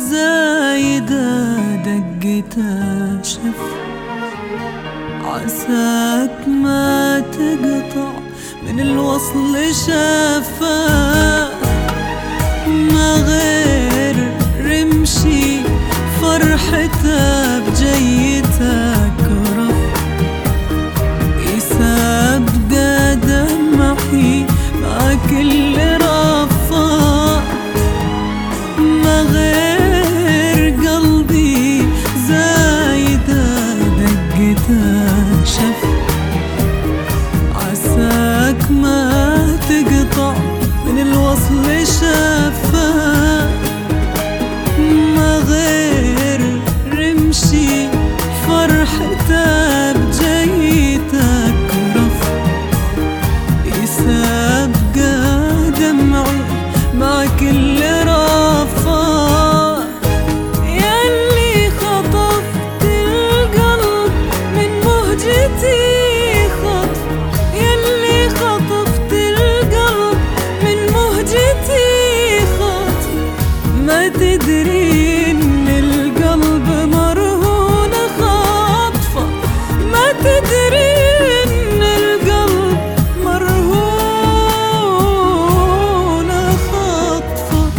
زايدة دقتها شف، عساك ما تقطع من الوصل شفاه. ما غير رمشي فرحتها بجيتك رف، يسابق دمعي مع كل رفاه. ما غير قلبي زايدة دقتها شف، عساك ما تقطع من الوصل شفاه. ما غير رمشي فرحتها بجيتك رف، يسابق دمعي مع كل رفاه. ياللي خطفت القلب من مهجتي خطف، ياللي خطفت القلب من مهجتي خطف. ما تدري إن القلب مرهون خطفه، ما تدري إن القلب مرهون خطفه.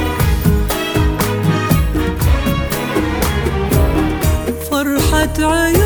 فرحة عين